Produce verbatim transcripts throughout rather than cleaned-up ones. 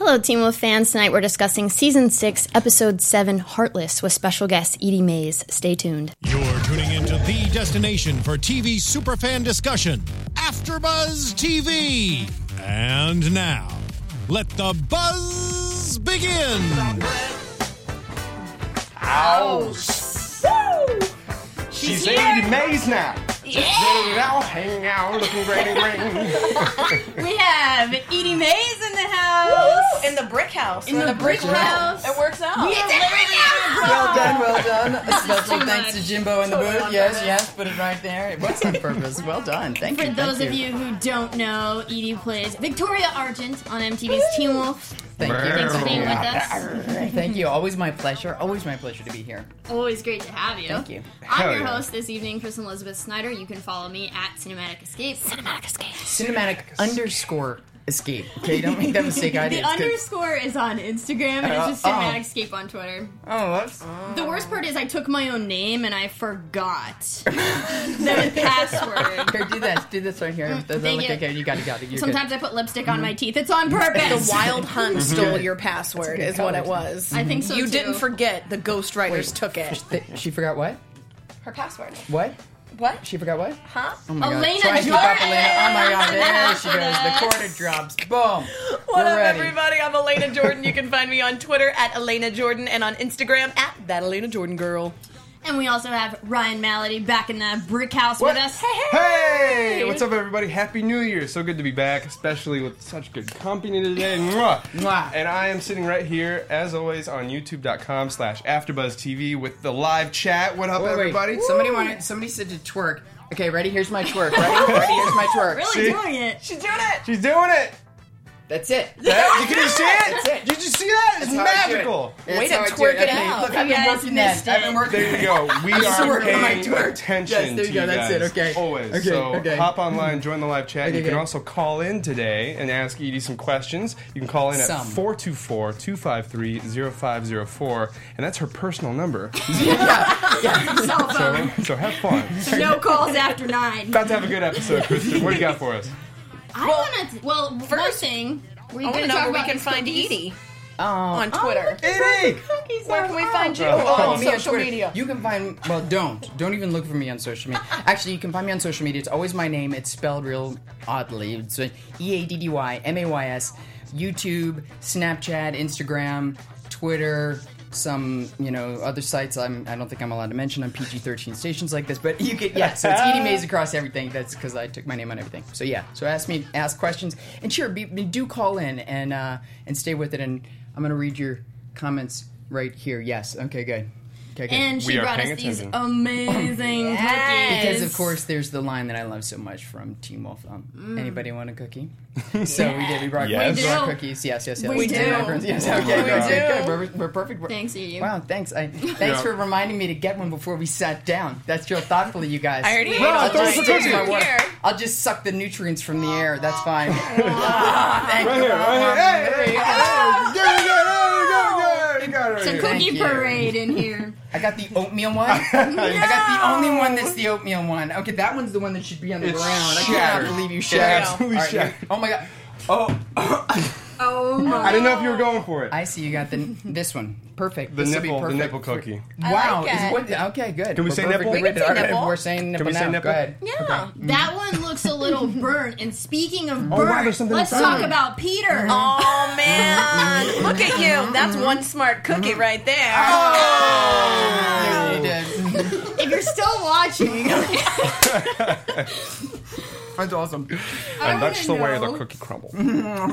Hello, Teen Wolf fans. Tonight we're discussing Season six, Episode seven, Heartless, with special guest Edie Mays. Stay tuned. You're tuning into the destination for T V superfan discussion, AfterBuzz T V. And now, let the buzz begin. Ow! Woo! She's here. Edie Mays now. Yeah. Just hanging out, hanging out, looking great and green. We have Edie Mays in the house. In the brick house. In the brick house. It works out. We have Larry. Well done, well done. A special Too thanks much. to Jimbo in the Totally booth. on Yes, purpose. yes, put it right there. It was on purpose. Well done. Thank For you. those thank of you who don't know, Edie plays Victoria Argent on M T V's Teen Wolf. Thank you. Thanks for being with us. Thank you. Always my pleasure. Always my pleasure to be here. Always great to have you. Thank you. I'm Hell your yeah. host this evening, Kristen Elizabeth Snyder. You can follow me at Cinematic Escape. Cinematic Escape. Cinematic underscore escape. Okay, don't make that mistake I The did. It's 'cause- underscore is on Instagram, and it's just Uh, Cinematic oh. Escape on Twitter. Oh, that's... The worst part is I took my own name and I forgot the password. Here, do this. Do this right here. thank you. Okay, you got it, got it. You're Sometimes I put lipstick on my teeth. It's on purpose. The Wild Hunt stole your password, good is what it color. was. I think so, You too. didn't forget. The ghostwriters Wait. took it. good. Th- She forgot what? Her password. What? What? She forgot what? Huh? Oh my God. Elena Try and keep Jordan! up, Elena. Oh my God, there she goes. Yes. The quarter drops. Boom. What We're up, ready. everybody? I'm Elena Jordan. You can find me on Twitter at Elena Jordan and on Instagram at that Elena Jordan girl. And we also have Ryan Malady back in the brick house What? with us. Hey! What's up, everybody? Happy New Year. So good to be back, especially with such good company today. Mwah. Mwah. And I am sitting right here, as always, on youtube.com slash AfterBuzzTV with the live chat. What up, Wait, wait. everybody? Somebody wanted. Somebody said to twerk. Okay, ready? Here's my twerk. Ready? Ready? Here's my twerk. Really See? doing it. She's doing it! She's doing it! That's it. That, you can you see it? That's it. Did you see that? It's That's how I do it. magical. That's Way to how I do twerk it Okay, out. Look, You I've been guys working that. missed I've been it. working. There you go. We I'm just are working on my paying twerk. attention Yes, there you to go. you That's guys. it. Okay. Always. Okay, So okay. hop online, join the live chat. Okay, you can okay. also call in today and ask Edie some questions. You can call in at Some. four two four, two five three, zero five zero four, and that's her personal number. Yeah, yeah. Cell phone. So, so have fun. No calls after nine. About to have a good episode, Kristen. What do you got for us? I want to. Well, one first- thing. Were you I want going to to know talk where we about can these find cookies? Edie Um, on Twitter. Edie! Where can we find you Oh, on me on social Twitter. media? You can find. Well, don't. Don't even look for me on social media. Actually, you can find me on social media. It's always my name. It's spelled real oddly. It's E A D D Y M A Y S. YouTube, Snapchat, Instagram, Twitter. Some, you know, other sites I'm, I don't think I'm allowed to mention on P G thirteen stations like this, but you get, yeah, so it's Edie Mays across everything. That's because I took my name on everything. So yeah, so ask me, ask questions, and sure, be, be, do call in and uh, and stay with it, and I'm going to read your comments right here. Yes, okay, good. Okay, good. And she We are brought us paying these attention. amazing Yes. Because cookies. of course, there's the line that I love so much from Teen Wolf. Um, Mm. Anybody want a cookie? So we did. We brought, Yes. we We brought do. cookies. Yes, yes, yes. We do. Yes, Oh okay, my good, God. good, good. We're, we're perfect. We're- Thanks, Edie. Wow, thanks. I, thanks Yeah. for reminding me to get one before we sat down. That's real thoughtful of you guys. I already ate Bro, all throw us mine. a cookie. My water. Here. I'll just suck the nutrients from the air. That's fine. Ah, thank Right you. here, right here. There Hey, you hey, go. hey, there you go, there you go, there you go, right It's a here. cookie Thank you. parade in here. I got the oatmeal one. I got the only one that's the oatmeal one. Okay, that one's the one that should be on the It's ground. I shattered. cannot believe you It's shattered. absolutely All right, shattered. oh my god. Oh, Oh my. I didn't know if you were going for it. I see you got the this one. Perfect. The This will be nipple, the perfect. nipple cookie. I Wow. like is it. what, okay, good. Can we We're say perfect. nipple? We're We can say all right, nipple. We're saying nipple we say now. nipple? Go ahead. Yeah. That one looks a little burnt. And speaking of burnt, Oh, wow, there's something let's inside. talk about Peter. Oh man! Look at you. That's one smart cookie right there. Oh, you did. If you're still watching, That's awesome. I And that's the wanna way know- the cookie crumbles. Okay.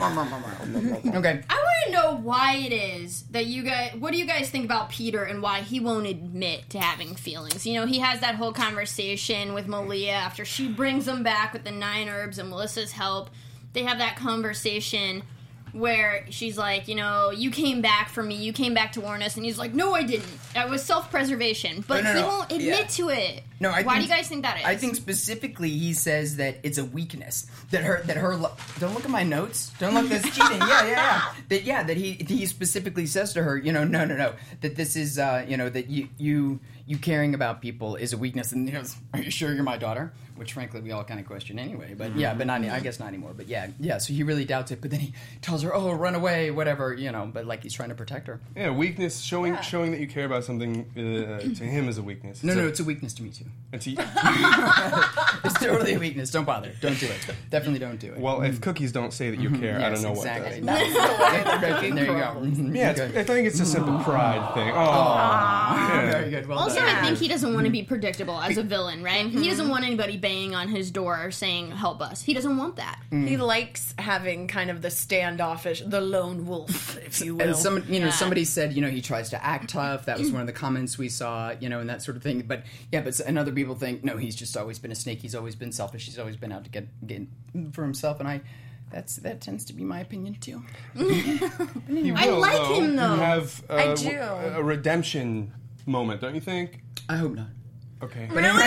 I want to know why it is that you guys. What do you guys think about Peter and why he won't admit to having feelings? You know, he has that whole conversation with Malia after she brings him back with the nine herbs and Melissa's help. They have that conversation where she's like, you know, you came back for me, you came back to warn us, and he's like, no, I didn't. It was self-preservation, but No, no, he no. won't admit Yeah. to it. No, I why think, do you guys think that is? I think specifically he says that it's a weakness that her that her. Lo- Don't look at my notes. Don't look. That's cheating. Yeah, yeah, yeah. That yeah. That he he specifically says to her, you know, no, no, no. That this is, uh, you know, that you you you caring about people is a weakness. And he goes, "Are you sure you're my daughter?" which frankly we all kind of question anyway. But yeah, but not I guess not anymore. But yeah, yeah. So he really doubts it. But then he tells her, "Oh, run away, whatever," you know. But like he's trying to protect her. Yeah, weakness showing Yeah. showing that you care about something uh, to him is a weakness. No, It's no, a- it's a weakness to me too. it's a- It's totally a weakness. Don't bother. Don't do it. Definitely don't do it. well, if cookies don't say that you care, I Yes, don't know exactly. what does. There you go. Mhm. Yeah, it's, Okay. I think it's a simple pride thing. Oh, yeah. Very good. Well Also, done. I think he doesn't want to be predictable as a villain, right? He doesn't want anybody banging on his door saying, help us. He doesn't want that. He likes having kind of the standoffish, the lone wolf, if you will. And some, you know, Yeah. somebody said, you know, he tries to act tough. That was one of the comments we saw, you know, and that sort of thing. But yeah, but and other people think, no, he's just always been a snake. He's always been selfish. He's always been out to get get for himself. And I, that's that tends to be my opinion too. He I will, like him, though. Have uh, I do. w- a redemption moment, don't you think? I hope not. Okay.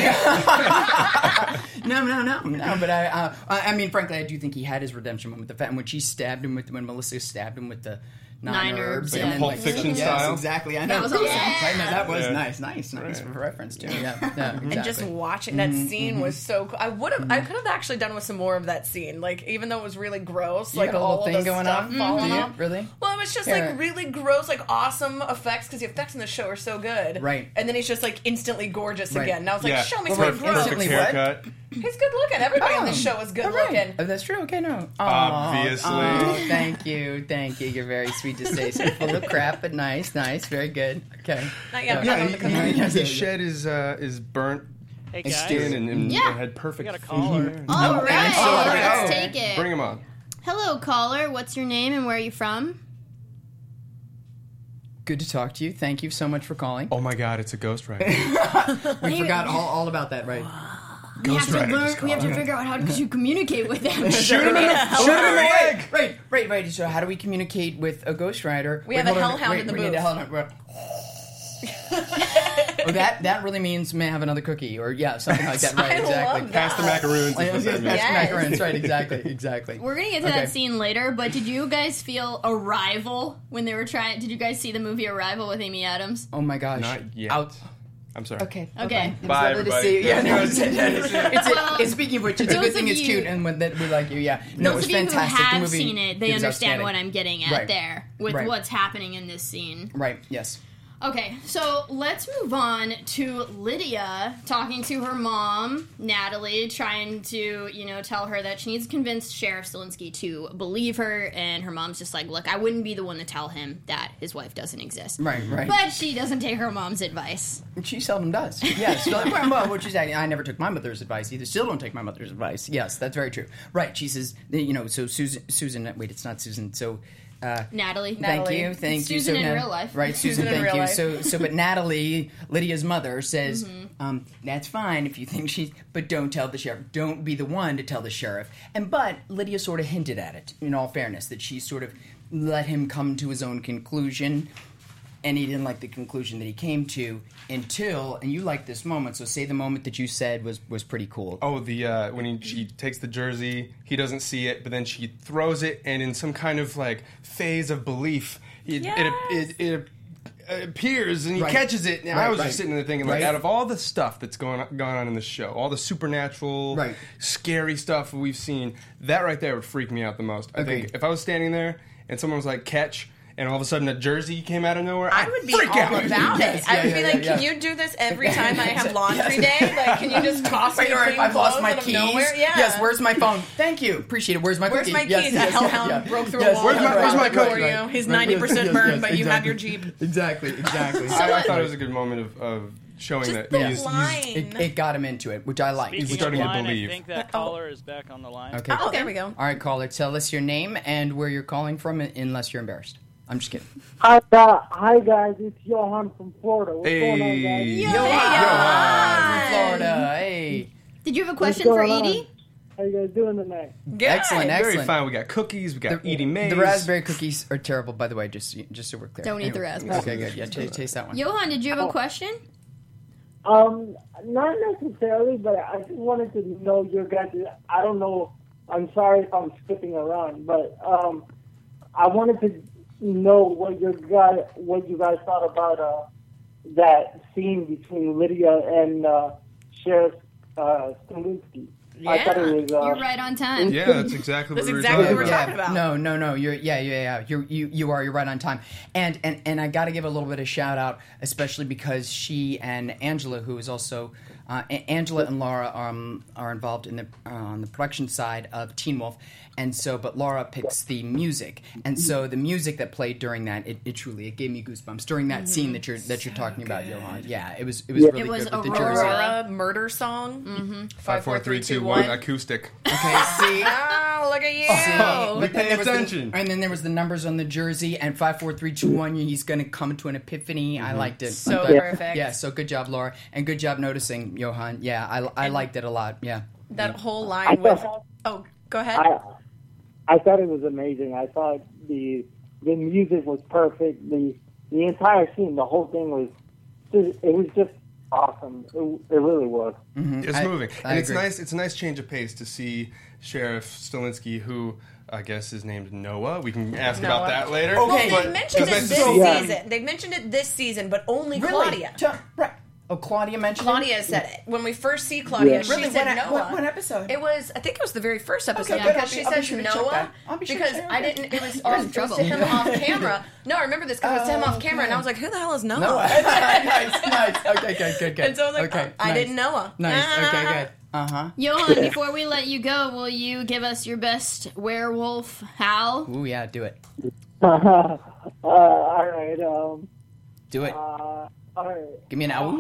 No, no, no, no. But I, uh, I I mean, frankly, I do think he had his redemption moment. The fact when she stabbed him with when Melissa stabbed him with the nine, Nine herbs, herbs, and yeah. then, Pulp like, Fiction yes, style? exactly. I know. That was awesome. I know, that was Yeah. nice, nice, nice Right. for reference too. Yeah, yeah, exactly. And just watching that scene was so cool. I would have, I could have actually done with some more of that scene. Like, even though it was really gross, You like got a all little of thing the going stuff on. falling Do you? off. Really? Well, it was just Here. like really gross, like awesome effects because the effects in the show are so good. Right. And then he's just like instantly gorgeous Right. again. And I was like, Yeah. show me Well, some right, gross. instantly Perfect what? haircut. He's good looking. Everybody on this show is good All right. looking. Oh, that's true. Okay, no. Aw, Obviously. aw, thank you, thank you. You're very sweet to say. So full of crap, but nice, nice, very good. Okay. Not yet. Yeah, I'm he, not on the he, Yes, he yes. shed his uh, his burnt Hey guys, skin and, and, Yeah. and had perfect. We got a caller. facial hair. All No, right, it's still let's alive. take it. Bring him on. Hello, caller. What's your name and where are you from? Good to talk to you. Thank you so much for calling. Oh my God, it's a ghostwriter. We forgot all, all about that, right? We have to Ghostwriter learn. just We have to called. figure out how to communicate with them. Shoot him in the, shoot him in the leg. Right, right, right. So how do we communicate with a ghostwriter? We Wait, have a hold on. hellhound Wait, in the we need a booth. hellhound. We're- oh, that that really means may I have another cookie or yeah, something like that. Right, I exactly. love that. Pass the macaroons. is Yes, what yes, that yes, means. Yes. macarons, right, exactly, exactly. We're gonna get to Okay. that scene later, but did you guys feel Arrival when they were trying? Did you guys see the movie Arrival with Amy Adams? Oh my gosh. Not yet. Out. I'm sorry. Okay. Okay. It was Bye, lovely to everybody. see you. Yeah, no, it's, it's, it's, Well, it's speaking of which, it's a those good thing of it's you- cute and when, that we like you. Yeah. No, it Those was of you fantastic. who the have movie seen it, they was understand outstanding. what I'm getting at Right. there with Right. what's happening in this scene. Right. Yes. Okay, so let's move on to Lydia talking to her mom, Natalie, trying to, you know, tell her that she needs to convince Sheriff Stilinski to believe her, and her mom's just like, look, I wouldn't be the one to tell him that his wife doesn't exist. Right. Right. But she doesn't take her mom's advice. She seldom does. Yes. So, well, what she's saying, I never took my mother's advice either. Still don't take my mother's advice. Yes, that's very true. Right. She says, you know, so Susan, Susan, wait, it's not Susan. So, uh, Natalie. thank Natalie. you, thank It's you. Susan so, in Nat- real life. Right, Susan, Susan in thank real you. life. So, so, but Natalie, Lydia's mother, says, Mm-hmm. um, that's fine if you think she's, but don't tell the sheriff. Don't be the one to tell the sheriff. And, but Lydia sort of hinted at it, in all fairness, that she sort of let him come to his own conclusion. And he didn't like the conclusion that he came to until, and you like this moment, so say the moment that you said was, was pretty cool. Oh, the uh, when he, she takes the jersey, he doesn't see it, but then she throws it, and in some kind of like phase of belief, it Yes. it, it, it appears and he Right. catches it. And Right, I was right. just sitting there thinking, like, Right. out of all the stuff that's going on, gone on in the show, all the supernatural, Right. scary stuff we've seen, that right there would freak me out the most. I Agreed. think if I was standing there and someone was like, catch. And all of a sudden, a jersey came out of nowhere. I I'd would be freak all out. about Yes, it. I yeah, would be yeah, like, yeah, can yeah. you do this every time I have laundry day? Like, can you just toss Wait, me or clean I've lost clothes my out of keys. nowhere? Yeah. Yes, where's my phone? Thank you. Appreciate it. Where's my Where's cookie? my Yes, keys? yes, A hellhound yeah. broke through Yes, a wall. Where's my- and where's my brought it cookie? for you. He's Right, ninety yes, percent yes, burned, yes, but you have exactly. your Jeep. Exactly, exactly. I, I thought it was a good moment of, of showing Just that the he's, he's line. It, it got him into it, which I like. Speaking We're starting of to line, believe. I think that caller is back on the line. Okay. Oh, there we go. All right, caller, tell us your name and where you're calling from, unless you're embarrassed. I'm just kidding. Hi, uh, hi guys, it's Johan from Florida. What's going on, guys? Hey. Johan from Florida. Hey. Did you have a What's question for going on? Edie? How you guys doing tonight? Good. Excellent, very excellent. fine. We got cookies. We got eating maize. The raspberry cookies are terrible, by the way, just just so we're clear. Don't eat the raspberries. Okay, good. Yeah, taste, taste that one. Johan, did you have a question? Um, not necessarily, but I just wanted to know your guys. I don't know. I'm sorry if I'm skipping around, but um, I wanted to know what your guy, what you guys thought about uh, that scene between Lydia and uh, Sheriff uh, Stilinski. Yeah, I thought it was. Uh, You're right on time. Yeah, that's exactly That's what we exactly were what talking we're about. talking about. No, no, no. You're yeah, yeah, yeah. You're, you you are. You're right on time. And and and I got to give a little bit of shout out, especially because she and Angela, who is also uh, A- Angela and Laura um, are involved in the uh, on the production side of Teen Wolf, and so but Laura picks the music, and so the music that played during that it, it truly it gave me goosebumps during that scene that you're that you're talking about, Johan. Yeah, it was it was Yeah. really It was good with the Aurora. jersey. Aurora murder song. Mm-hmm. Five, four, three, two, one. Acoustic. Okay, see. Oh, look at you. See, but then Pay there was the- attention. and then there was the numbers on the jersey, and five, four, three, two, one. He's going to come to an epiphany. I liked it. So I thought- perfect. Yeah. So good job, Laura, and good job noticing, Johan. Yeah, I, I liked it a lot. Yeah. That whole I line with. thought, Oh, go ahead. I, I thought it was amazing. I thought the the music was perfect. The the entire scene, the whole thing was just, it was just awesome. It, it really was. It's I- moving, I and it's agree. nice. It's a nice change of pace to see Sheriff Stilinski, who I guess is named Noah. We can ask Noah. about that later. Well, Okay. they But mentioned it's it nice this to see- Yeah. season. They mentioned it this season, but only Claudia. Really? T- right. Oh, Claudia mentioned it? Claudia said it. When we first see Claudia, Yeah. she Really? said What, Noah. what, what episode? It was, I think it was the very first episode Okay, good. because I'll she be- I'll be said sure to check Noah that. I'll be sure to because check I that. didn't. It was, You're in it was trouble. to him off camera. No, I remember this because it was to him Oh, off camera, and I was like, "Who the hell is Noah?" Noah. nice, nice. Okay, good, good, good. And so I was like, okay, I nice. didn't know her. Nice. Okay, good. Uh huh. Johan, before we let you go, will you give us your best werewolf howl? Ooh, yeah, do it. uh, all right. Um, Do it. uh, all right. Give me an owl.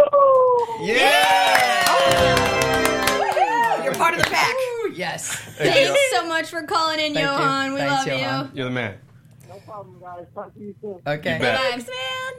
Yeah. You're part of the pack. Yes. Thanks so much for calling in, Thank you. Johan. We Thanks, love Johan. you. You're the man. No problem, guys. Talk to you soon. Okay. You bet. Thanks, man.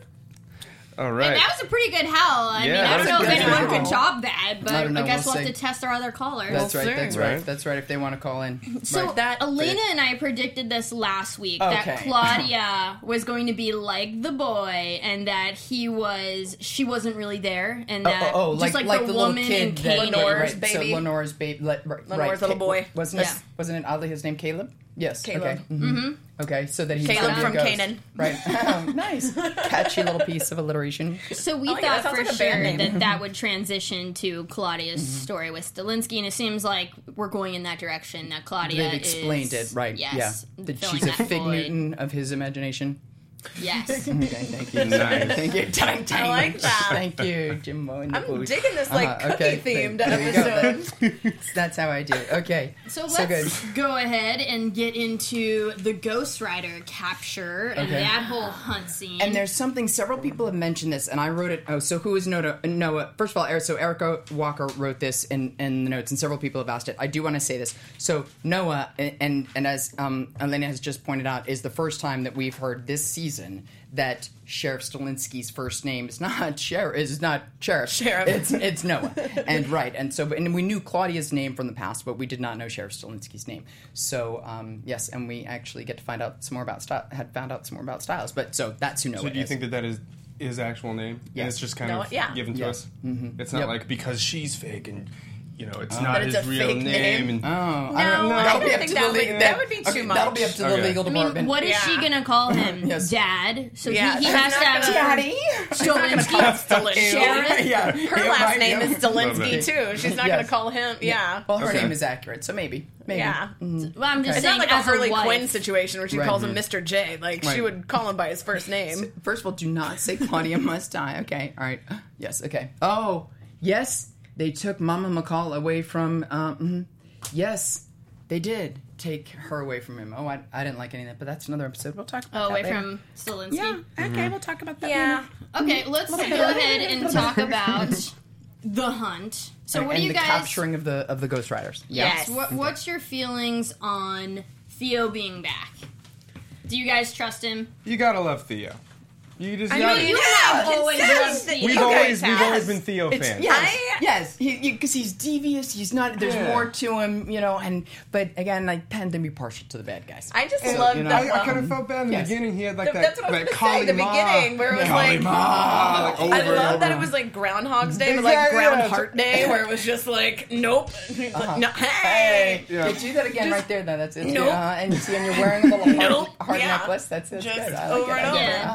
All right. That was a pretty good howl. I Yeah, mean, I that don't was know a if good anyone howl. could top that, but I I, don't know, guess we'll we'll have see. to test our other callers. That's right. soon. That's right. Right. That's right. If they want to call in. So Right. That- Elena and I predicted this last week that Okay. Claudia was going to be like the boy, and that he was she wasn't really there, and Oh, that oh, oh, just like, like, like the, the little woman kid in that Canaan. Lenore's right, baby. So Lenore's baby. Right, Lenore's right. little Ca- boy. Wasn't it? Yeah. Wasn't it oddly his name Caleb? Yes. Caleb. Okay. Mm-hmm. Okay. So that he's Caleb gonna be a from ghost. Canaan. Right. Oh, nice. Catchy little piece of alliteration. So we I like it. That thought sounds for like a sure band name. that that would transition to Claudia's Mm-hmm. story with Stilinski, and it seems like we're going in that direction. That Claudia They've explained is, it, right? Yes, Yeah. That filling she's a that fig void. Newton of his imagination. Yes. Okay, thank you. Nice. Thank you. Tang, tang. I like that. Thank you, Jimbo. In the I'm booth. digging this like Uh-huh, okay, cookie themed there you go. episode. That's how I do. Okay. So So let's good. go ahead and get into the Ghost Rider capture and Okay. that whole hunt scene. And there's something several people have mentioned this, and I wrote it. Oh, so who is Noah? Noah? First of all, Eric- so Erica Walker wrote this in, in the notes, and several people have asked it. I do want to say this. So Noah, and and, and as um, Elena has just pointed out, is the first time that we've heard this season that Sheriff Stilinski's first name is not Sheriff. Is not Sheriff. Sheriff. It's it's Noah. And right, and so and we knew Claudia's name from the past, but we did not know Sheriff Stilinski's name. So um, yes, and we actually get to find out some more about Sty- had found out some more about Styles. But so that's who Noah So do you is. think that that is his actual name? Yes. And it's just kind No, of yeah. given to Yeah. us? Mm-hmm. It's not Yep. like because she's fake and, you know, it's That not it's his a real fake name. name. And, Oh, No, I don't know. I That'll don't be up think to that the would- legal. that would be too okay, much. That'll be up to the Okay. legal I mean, department. what is Yeah. she gonna call him? Yes. Dad. So Yeah, he, he she's has to not have gonna- Daddy. Stilinski. Sheriff. yeah. Her Yeah, last right, name yeah. is Stilinski Love too. She's not Yes. going to call him. Yeah. Well, her Okay. name is accurate, so maybe. Maybe. Yeah. Well, I'm just It's saying, not like a as Harley wife, Quinn situation where she Right. calls him Mister J. Like she Right. would call him by his first name. First of all, do not say Claudia must die. Okay, all right. Yes, okay. Oh, yes, they took Mama McCall away from. Um, mhm. Yes, they did take her away from him. Oh, I, I didn't like any of that, but that's another episode. We'll talk about Oh, that away later. from Stilinski. Yeah, okay, we'll talk about that Yeah. Okay, let's go ahead and talk about the hunt. So, later. what and do you the guys? capturing of the of the Ghost Riders. Yeah. Yes. What, what's your feelings on Theo being back? Do you guys trust him? you gotta love Theo. You just I gotta. mean, You yeah, have always consistent. loved Theo. we've Okay, always we've Taz. always been Theo It's, fans. yes, I- yes, because he's devious. He's not. There's Yeah. more to him, you know. And but again, I tend to be partial to the bad guys. I just And, love you know, that. I, I kind of felt bad in the Yes. beginning. He had like Th- that, that's what I that was going to say. The Kali Ma. beginning where it was Kali like, Ma, like over I and love over. that it was like Groundhog's Day, but like Exactly, Ground yeah. Heart Day, where it was just like, nope, Uh-huh. no, hey, Yeah. Yeah, do that again right there. Though that's it. Nope. Uh, and you see, and you're wearing a little heart, Nope. heart Yeah. necklace. That's it. just Good. I like over it. and over. Yeah. Yeah. Yeah.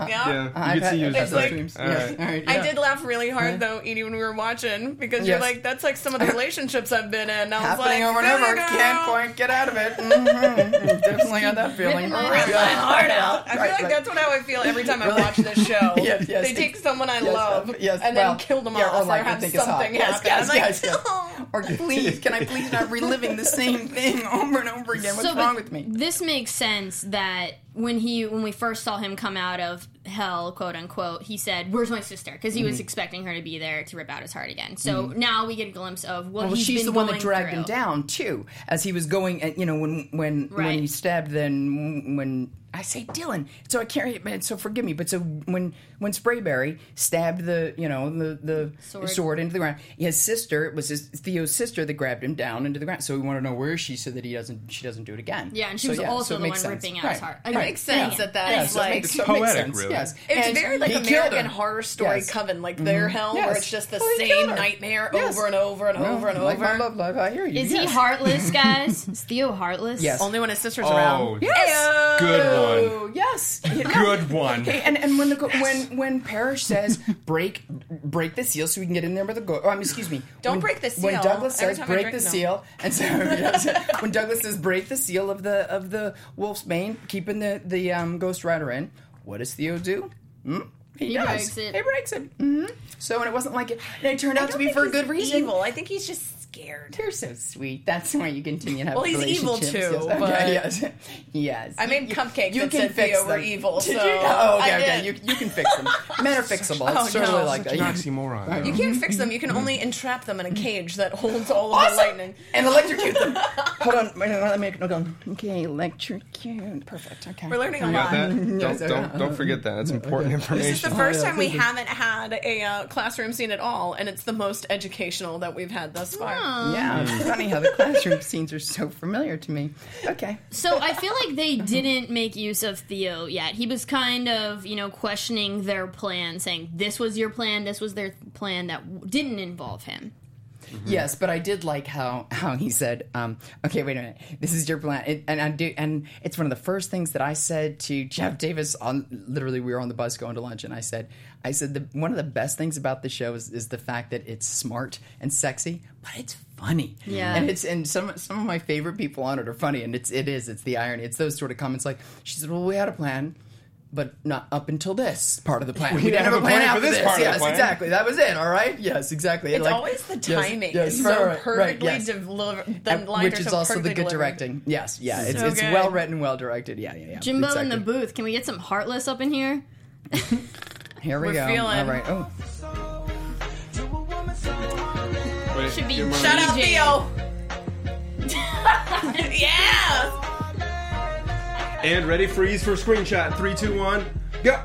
Uh, I've you could had- see you I've just had like, dreams. all Yes. right. All right, I yeah. did laugh really hard though, Edie, when we were watching because you're Yes. like, that's like some of the relationships I've been in. And I was Happening like, over and over. "There you go." Can't quite get out of it. Mm-hmm. Definitely had that feeling. Ripping my heart out. I feel Right, like right. that's what how I feel every time I Really? watch this show. Yes, yes. They take someone I Yes, love uh, yes, and well, then kill them yeah, off or like, I have think it's hot. something Yes, happen. yes, I'm like, yes, yes. "Oh." Or please, can I please not reliving the same thing over and over again? What's So, wrong but with me? This makes sense that when he when we first saw him come out of hell, quote unquote, he said, "Where's my sister?" Because he Mm-hmm. was expecting her to be there to rip out his heart again. So now we get a glimpse of what Well, he's she's been the one that going dragged through. him down too, as he was going. uh, You know, when when Right. when he stabbed, then when I say Dylan, so I can't. man, So forgive me, but so when when Sprayberry stabbed the you know the the Sword. sword, into the ground, his sister, it was his Theo's sister that grabbed him down into the ground. So we want to know where is she so that he doesn't she doesn't do it again. Yeah, and she So, was yeah, also so it the makes one sense. ripping out Right. his heart. It makes sense that that Yeah, is so it like makes, so it makes poetic, sense. really. Yes, It's And very like he killed American her. Horror Story Yes. Coven, like their hell, where Yes. it's just the Well, he same killed her. nightmare Yes. over and over and Well, over and like my over. love life, I hear you. Is yes. he heartless, guys? Is Theo heartless? Yes. Only when his sister's Oh, around. Yes. good Oh, one. yes. Good one. Hey, and, and when the go- when when Parrish says break break the seal so we can get in there with the go. Oh, I mean, excuse me. Don't When- break the When seal. Douglas Every says time I break drink- the no. seal, and so yes, when Douglas says break the seal of the of the Wolf's Bane, keeping the the um, Ghost Rider in, what does Theo do? Hmm? He, He does. breaks it. He breaks it. hmm So and it wasn't like it. And it turned I out to don't be think for a he's good reason. Evil. I think he's just scared. You're so sweet. That's why you continue to have Well, he's evil relationships. too, Yes. but- Okay, yes. yes. I made You- cupcakes you that can said fix Theo were them. evil, Did so you? Oh, okay, I okay. did. You, you can fix them. Men are fixable. Oh, It's sort of no. like Such that. an oxymoron. Right. You can't fix them. You can only entrap them in a cage that holds all of the Awesome! lightning. And electrocute them. Hold on. Wait, let me go. Okay, electrocute. Perfect. Okay. We're learning a You got lot. that? Yes, Don't, don't, don't forget that. That's important This is the information. first Oh, yeah, time we please do. haven't had a uh, classroom scene at all, and it's the most educational that we've had thus far. Yeah, it's funny how the classroom scenes are so familiar to me. Okay. So I feel like they didn't make use of Theo yet. He was kind of, you know, questioning their plan, saying this was your plan, this was their plan that w- didn't involve him. Yes, but I did like how, how he said, um, "Okay, wait a minute. This is your plan," it, and I do, and it's one of the first things that I said to Jeff Davis. On literally, we were on the bus going to lunch, and I said, "I said the, one of the best things about the show is, is the fact that it's smart and sexy, but it's funny. Yeah. and it's and some some of my favorite people on it are funny, and it's it is it's the irony. It's those sort of comments like she said, "Well, we had a plan." But not up until this part of the plan. We didn't have a plan for after this part of the Yes, plan. exactly. That was it. All right. Yes, exactly. It's Like- always the yes, timing. yes, it's right, so right, right, perfectly yes. delivered. The And- lines which are is so also the perfectly good delivered. directing. Yes, yeah, it's, So it's good. well written, well directed. Yeah, yeah, yeah. Jimbo exactly. in the booth. Can we get some Heartless up in here? Here we We're go. feeling- All right. Oh, Wait, Should be give him one. Shout out D J. Theo. yeah. And ready, freeze for screenshot. Three, two, one, go.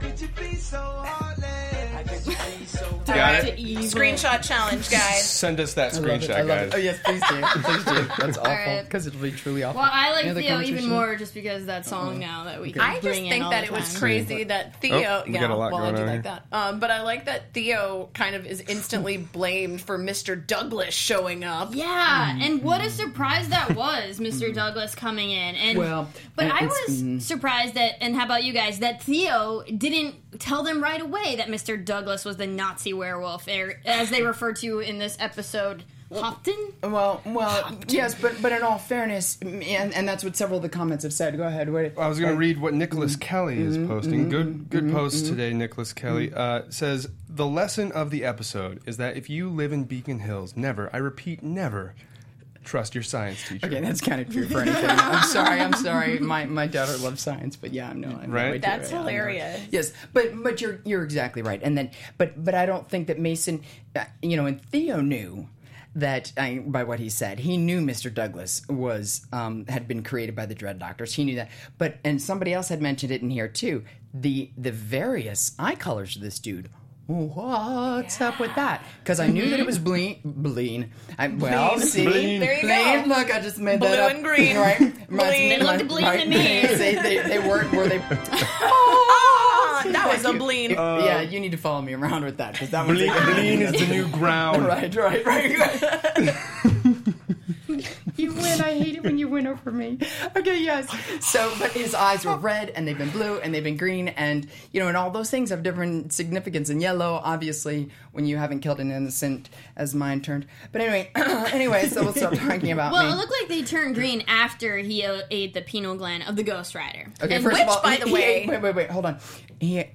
Got it. Screenshot challenge, guys. Send us that I love it. I screenshot, love guys. it. Oh yes, please do. Please do. That's awful right. because it'll be truly awful. Well, I like Any other Theo even conversation? more just because of that song now that we can I just bring in think all that the it was time. crazy that Theo. Oh, we yeah, got a lot well, I going do on like here. that. Um, but I like that Theo kind of is instantly blamed for Mister Douglas showing up. Yeah, and what a surprise that was, Mister Douglas coming in. And Well, but and I it's- was mm. surprised that, and how about you guys, that Theo didn't tell them right away that Mister Douglas was the Nazi werewolf, or as they refer to in this episode, Hopton. Well, well, yes, but but in all fairness, and and that's what several of the comments have said. Go ahead. Wait. I was going to read what Mm-hmm. Nicholas Kelly is posting. Good, good post today. Nicholas Kelly uh, says the lesson of the episode is that if you live in Beacon Hills, never, I repeat, never trust your science teacher. Okay, that's kind of true for anything. I'm sorry. I'm sorry. My my daughter loves science, but yeah, I'm no. I'm Right? no, I do, That's I know. hilarious. Yes, but but you're you're exactly right. And then, but but I don't think that Mason, uh, you know, and Theo knew that I, by what he said, he knew Mister Douglas was um, had been created by the Dread Doctors. He knew that. But and somebody else had mentioned it in here too. The the various eye colors of this dude. What's up with that? Because I knew that it was Bleen. Bleen. I, well, Bleen. see, Bleen. There you Bleen, go. Look, I just made Blue that up. and green. right? Reminds Bleen. me- It looked Bleen to me. they, they, they weren't. Were they? Ah, that was a bleen. yeah, you need to follow me around with that because that one's Bleen, Bleen is the new ground. right, right, right. You win. I hate it when you win over me. Okay, yes. So, but his eyes were red, and they've been blue, and they've been green, and, you know, and all those things have different significance. And yellow, obviously, when you haven't killed an innocent, as mine turned. But anyway, anyway, so we'll stop talking about well, me. it looked like they turned green after he uh, ate the pineal gland of the Ghost Rider. Okay, And first which, of all, by he- the he way- ate- wait, wait, wait, hold on. He.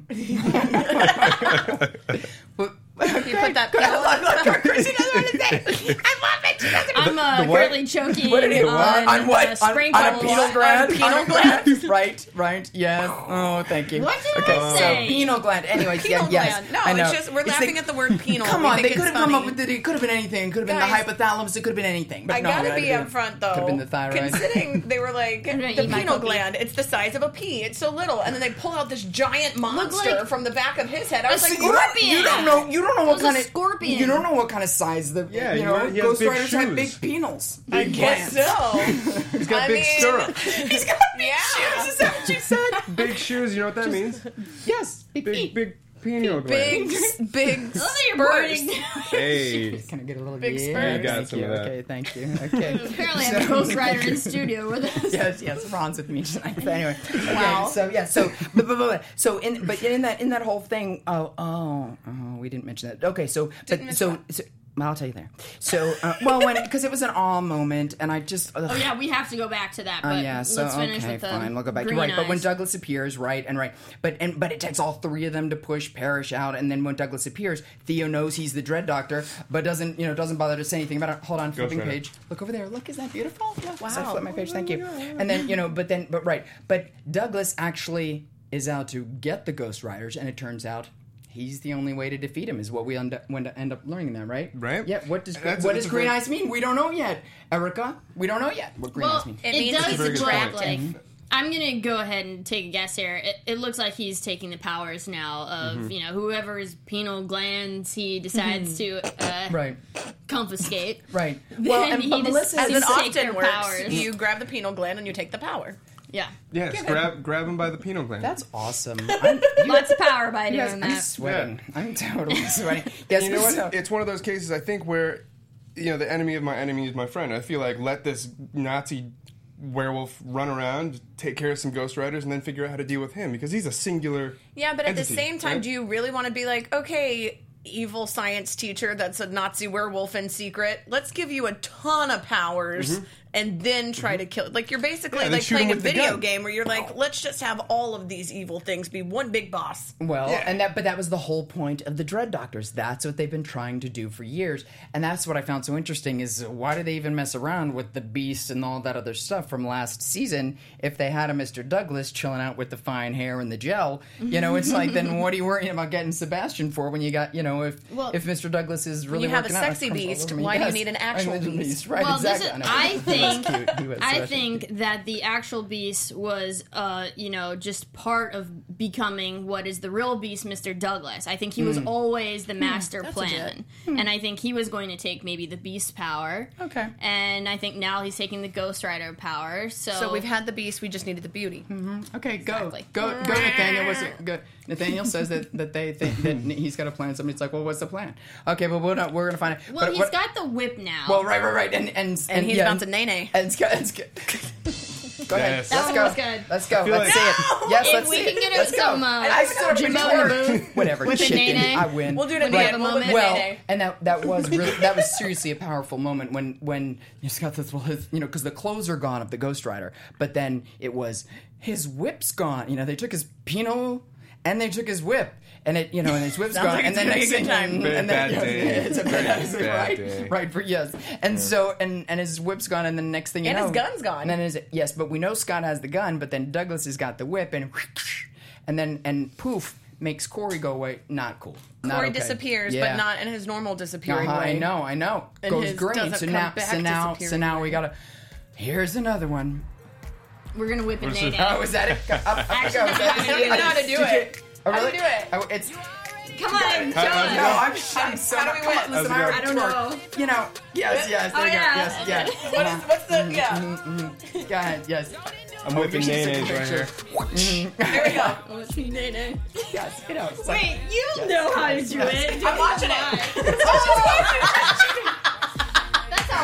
You put that Go ahead, pill look, look, look, Chrissy doesn't want to say. I love it. She doesn't. I'm uh, the what? currently choking What did he- on, on what? Uh, On- sprinkles. on a penal gland? On penal On a gland? Right, right, yes. Oh, thank you. What did okay, I so say? penal gland. Anyways, Penal yeah, yes. gland. No, I know. it's just we're It's laughing the- at the word penal. Come We on, think they could it's have come up funny. with it. It could have been anything. It could have been Guys, the hypothalamus. It could have been anything. But I no, gotta it be had to upfront though. Could have been the thyroid. Considering they were like gonna the eat my penal puppy. gland, it's the size of a pea. It's so little, and then they pull out this giant monster like from the back of his head. I was like, you, don't, you don't know. You don't know what was a kind of scorpion. You don't know what kind of size the. Yeah, you you know, want- he has Ghost big Riders have shoes. big penals. I guess so. He's got I big mean- stirrups. He's got big Yeah. shoes. Is that what you said? Big shoes, you know what that means? Yes, big Big, feet. big pineal Big, gland. big Look at your spurs. boarding. Hey. Can I get a little Big yeah, spurs. You got thank some you. of that. Okay, thank you. Okay. Apparently, I have a Ghost Rider in studio with us. yes, yes, Ron's with me tonight. But anyway, okay, Wow. so yeah, so but, but, but so in but in that in that whole thing, oh oh oh, we didn't mention that. Okay, so but miss so, what? so I'll tell you there. So uh, well, when because it was an awe moment, and I just ugh. Oh yeah, we have to go back to that. Oh But yeah, so let's finish okay, with the fine. We'll go back. green Right, but when eyes. Douglas appears, right, and right, but and but it takes all three of them to push Parrish out, and then when Douglas appears, Theo knows he's the Dread Doctor, but doesn't you know doesn't bother to say anything about it. Hold on, flipping Rider. page. Look over there. Look, is that beautiful? Yeah. Wow. So I flip my page. Thank you. And then you know, but then but right, but Douglas actually is out to get the Ghost Riders, and it turns out. He's the only way to defeat him, is what we end up, end up learning there, right? Right. Yeah. What does That's- what that's does a green very- eyes mean? We don't know yet, Erica. We don't know yet what green well, eyes mean. it, It means does he's very good look point. like. I'm gonna go ahead and take a guess here. It, it looks like he's taking the powers now of Mm-hmm. you know whoever's penal glands he decides to uh, Right. confiscate. Right. Then Well, and he but just Melissa As seems it to take often their works, powers. you grab the penal gland and you take the power. Yeah, Yes, grab grab him by the pineal gland. That's awesome. I'm, you, lots of power by you doing guys, I'm that. sweating. I'm totally sweating. Yes, you know what? so- It's one of those cases, I think, where, you know, the enemy of my enemy is my friend. I feel like let this Nazi werewolf run around, take care of some Ghost Riders, and then figure out how to deal with him, because he's a singular Yeah, but at entity, the same time, right? do you really want to be like, okay, evil science teacher that's a Nazi werewolf in secret, let's give you a ton of powers and then try to kill it? Like, you're basically Mm-hmm. Yeah, then like shoot him playing a with the video gun. game where you're like, let's just have all of these evil things be one big boss. Well, Yeah. and that, but that was the whole point of the Dread Doctors. That's what they've been trying to do for years, and that's what I found so interesting. Is why do they even mess around with the Beast and all that other stuff from last season if they had a Mister Douglas chilling out with the fine hair and the gel? You know, it's like then what are you worrying about getting Sebastian for when you got you know if Well, if Mister Douglas is really you have a working out, sexy it comes all beast, over me. why do you Yes. need an actual I mean, beast? Right, Well, exactly. this is, know. I He was think cute. He was I so think that the actual Beast was, uh, you know, just part of becoming what is the real Beast, Mister Douglas. I think he was Hmm. always the master that's plan, and I think he was going to take maybe the Beast power. Okay. And I think now he's taking the Ghost Rider power. So, So we've had the beast, we just needed the beauty. Okay, go, Exactly. go, go, Nathaniel. What's it? Go. Nathaniel says that, that they think that he's got a plan. Somebody's like, well, what's the plan? Okay, but we're not. We're gonna find it. well, but, he's what, got the whip now. Well, right, right, right, and and And he's yeah, about to nay-nay. And it's good. It's good. Go ahead. Yes. Let's That go. one was good. Let's go. feel Let's like- see it. Yes, If let's we see can it. get it Let's with go. some, uh, I still Jim pretty Bone hard. Whatever. with a chicken. nay-nay. I win. We'll do it at the Right. end. We'll do it Well, nay-nay. and that that was really that was seriously a powerful moment when when he's got this well, his, you know, because the clothes are gone of the Ghost Rider, but then it was his whip's gone. You know, they took his penal and they took his whip. And it, you know, and his whip's Sounds gone, like and it's then gonna be next a thing, good time. and, Very and then, bad day. it's a Very bad, bad right, day. right, for yes, and so and and his whip's gone, and then next thing you And know, his gun's gone. And then his yes, but we know Scott has the gun, but then Douglas has got the whip, and and then and poof makes Corey go away. Not cool. Not Corey okay. disappears, Yeah. but not in his normal disappearing Uh-huh, way. I know, I know. And Goes his green. doesn't So come now, back so now, so disappearing now we way. gotta. Here's another one. we're gonna whip a What's nay it- Oh, is that it? Up, up, up, Actually, go. Is that- I don't even know how to do Did it. you- Oh, How do really? you do it? Oh, it's. Come on, show how's it us. No, go? I'm, I'm so How do not. we Come win? on, listen, How's it I go? I don't twerk. know. You know, yes, yes, there Oh, you yeah. go. Yes, yes. What is, what's the, yeah. Go ahead, yes. I'm whipping we should nays take a right here. picture. There we go. Oh, it's me, nay, nay. Yes, you know. It's like, Wait, you know how to do it. I'm watching it. That's how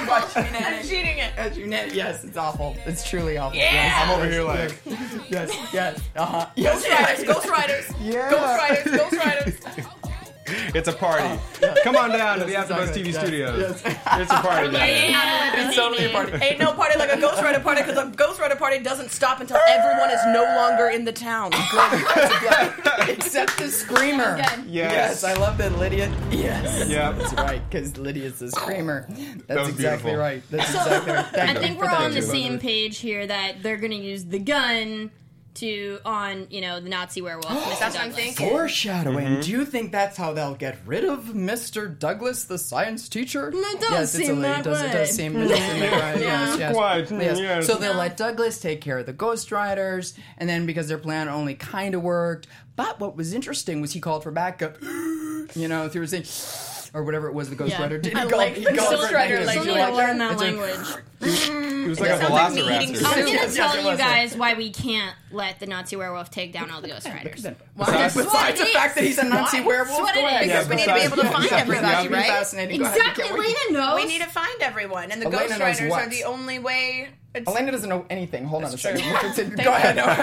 I'm cheating it. As you net, yes, it's awful. It's truly awful. Yeah. Yes. I'm over here like, Yes, yes, uh huh. Yes, Ghost Riders, Ghost Riders, Yeah. Ghost Riders, Ghost Riders. it's a party. Come on down to the AfterBuzz T V yes, studios. It's a party. down there. It's totally a party. Ain't no party like a Ghost Rider party because a Ghost Rider party doesn't stop until everyone is no longer in the town. Except the screamer. Good. Yes, I love that Lydia. Yes, Yeah. that's right, because Lydia's the screamer. That's was exactly beautiful. right. That's exactly right. Thank I you think for we're that, on the too. same page here that they're going to use the gun to on you know the Nazi werewolf. Mister That's what I'm Douglas. thinking. Foreshadowing. Mm-hmm. Do you think that's how they'll get rid of Mister Douglas, the science teacher? It does yes, it's seem a, that it does, way. It does seem, it does seem that way. Yes, yes. Quite, Yes. yes. So they'll let Douglas take care of the Ghost Riders, and then because their plan only kind of worked, but what was interesting was he called for backup. You know, through his thing. Or whatever it was the Ghost Yeah. Rider did. I He called- like he the called Ghost for- Rider he Still was need language. to like- learn that it's a- language. It was like a sounds like me eating velociraptor. soup. I'm gonna Yes, yes, tell it you was. guys why we can't let the Nazi werewolf take down all the Ghost Riders. Besides, besides the fact that he's a Nazi Why? werewolf, That's what go it ahead. is. Because we need to be able to Yeah, find yeah, everybody, yeah, right? Fascinating. Go ahead. Exactly, Can't wait. Elena knows. We need to find everyone, and the Elena Ghost knows Riders what? are the only way. It's, Elena doesn't know anything. Hold on a That's second. true. Go ahead. No.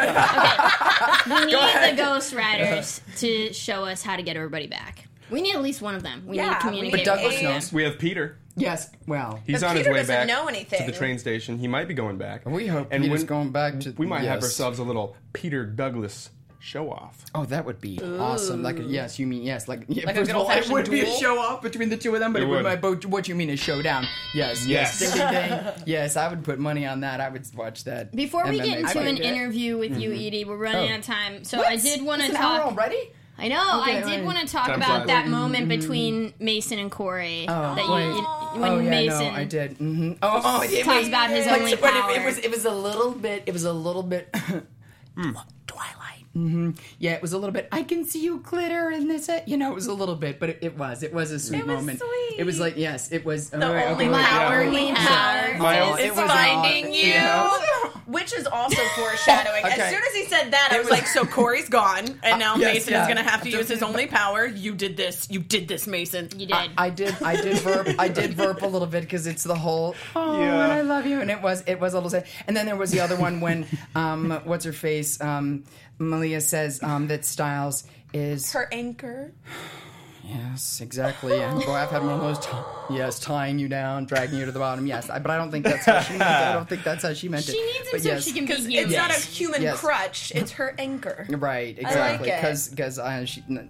We need ahead. the Ghost Riders to show us how to get everybody back. We need at least one of them. We Yeah, need to we communicate. need But Douglas with them. knows. We have Peter. Yes. Well, He's But on his Peter way doesn't back know anything. to the train station. He might be going back. we hope And Peter's when- going back to. We might have yes. ourselves a little Peter Douglas show off. Oh, that would be awesome. Like, a, yes, you mean yes, like, yeah, Like a first good of all, it old-fashioned would be a duel? show off between the two of them, but It it would. would. But what you mean a showdown? Yes, yes, Yes. Ding, ding, ding. Yes, I would put money on that. I would watch that. Before we M M A. get into I an would- interview with you, Edie, we're running Oh. out of time. So What? I did want to It's an hour talk. already. I know. Okay, I did right. want to talk Time about flies. that moment between Mason and Corey. Oh, that you, wait. you- when oh yeah, Mason no, I did. Mm-hmm. Oh, oh, it talks was- about his but- only but it- power. It, was. It was a little bit. It was a little bit. Twilight. Mm-hmm. Yeah, it was a little bit. I can see you glitter in this. uh, You know, it was a little bit, but it, it was. It was a sweet It was moment. sweet. It was like yes, it was the only wait, power yeah. he Yeah. has Miles. is It was finding odd. you. Yeah. Which is also foreshadowing. Okay. As soon as he said that, I It was, was- like, so Corey's gone, and now Uh, yes, Mason yeah. is going to have to use his only power. You did this. You did this, Mason. You did. I, I did. I did verb. I did verb a little bit because it's the whole. Oh, Yeah. and I love you, and it was. It was a little sad. And then there was the other one when, um, what's her face? Um, Malia says um, that Styles is. Her anchor. Yes, exactly. Yeah. Boy, I've had one of those. T- yes, tying you down, dragging you to the bottom. Yes, I, but I don't think that's how she meant it. I don't think that's how she meant it. she needs him but so yes. she can be Because human. it's not a Yes. human Yes. crutch, it's her anchor. Right, I like exactly. it. Because because uh, she. n-